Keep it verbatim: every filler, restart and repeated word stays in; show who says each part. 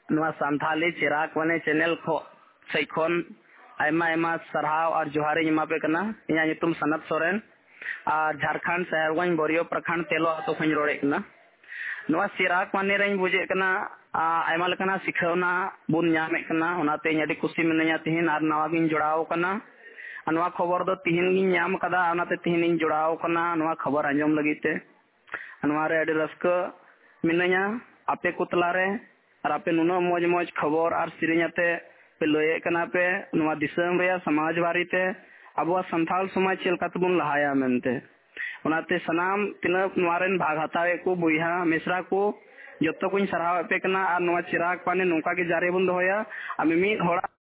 Speaker 1: नुआ संथाली चिराग वाने चैनल खो सैखोन आयमा आयमा सरहाव और जोहारी इमा पे कना इया नितुम सनत सोरेन और झारखंड शहरगंज बोरियो प्रखंड तेलो तो खंज रोड़े कना नुआ चिराग वाने रेन बुझे कना आयमा लकना सिखौना बुन ᱧᱟᱢᱮ कना ओनाते ᱤᱧ ᱟᱹᱰᱤ ᱠᱩᱥᱤ ᱢᱤᱱᱟᱹᱧᱟ ᱛᱤᱦᱤᱧ ᱟᱨ ᱱᱟᱣᱟ ᱜᱤᱧ ᱡᱚᱲᱟᱣ ᱠᱟᱱᱟ ᱱᱚᱣᱟ ᱠᱷᱚᱵᱚᱨ ᱫᱚ ᱛᱤᱦᱤᱧ ᱜᱤᱧ ᱧᱟᱢ ᱠᱟᱫᱟ ᱚᱱᱟᱛᱮ ᱛᱤᱦᱤᱧ ᱤᱧ ᱡᱚᱲᱟᱣ ᱠᱟᱱᱟ ᱱᱚᱣᱟ ᱠᱷᱚᱵᱚᱨ ᱟᱸᱡᱚᱢ ᱞᱟᱹᱜᱤᱫ ᱛᱮ ᱱᱚᱣᱟ ᱨᱮ ᱟᱹᱰᱤ ᱨᱟᱹᱥᱠᱟᱹ ᱢᱤᱱᱟᱹᱧᱟ ᱟᱯᱮ ᱠᱚ ᱛᱟᱞᱟᱨᱮ ᱟᱨ ᱟᱯᱮ ᱱᱩᱱᱟᱹᱜ ᱢᱚᱡᱽ ᱢᱚᱡᱽ ᱠᱷᱚᱵᱚᱨ ᱟᱨ ᱥᱮᱨᱮᱧ ᱟᱛᱮ ᱯᱮ ᱞᱟᱹᱭᱮᱫ ᱠᱟᱱᱟ ᱯᱮ ᱱᱚᱣᱟ ᱫᱤᱥᱚᱢ ᱨᱮᱭᱟᱜ ᱥᱚᱢᱟᱡᱽ ᱵᱟᱨᱮᱛᱮ ᱟᱵᱚᱣᱟᱜ ᱥᱟᱱᱛᱟᱲ ᱥᱚᱢᱟᱡᱽ ᱪᱮᱫ ᱞᱮᱠᱟ ᱛᱮᱵᱚᱱ ᱞᱟᱦᱟᱭᱟ ᱢᱮᱱᱛᱮ ᱚᱱᱟᱛᱮ ᱥᱟᱱᱟᱢ ᱛᱤᱱᱟᱹᱜ ᱱᱚᱣᱟ ᱨᱮᱱ ᱵᱷᱟᱜ ᱦᱟᱛᱟᱣᱮᱫ ᱠᱚ ᱵᱚᱭᱦᱟ ᱢᱤᱥᱨᱟ ᱠᱚ ᱡᱚᱛᱚ ᱠᱚᱧ ᱥᱟᱨᱦᱟᱣ ᱯᱮ ᱠᱟᱱᱟ ᱟᱨ ᱱᱚᱣᱟ ᱪᱤᱨᱟᱜ ᱯᱟᱱᱮ ᱱᱚᱝᱠᱟ ᱜᱮ ᱡᱟᱨᱤ ᱵᱚᱱ ᱫᱚᱦᱚᱭᱟ ᱟᱨ ᱢᱤᱢᱤᱫ ᱦᱚᱲ